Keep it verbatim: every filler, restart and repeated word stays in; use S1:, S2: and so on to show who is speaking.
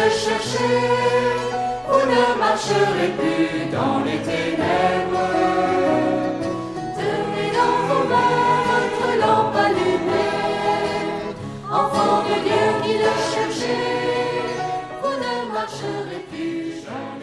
S1: le cherchez, vous ne marcherez plus dans les ténèbres. Tenez dans vos mains votre lampe allumée, enfants de Dieu qui le cherchez, vous ne marcherez plus dans les ténèbres.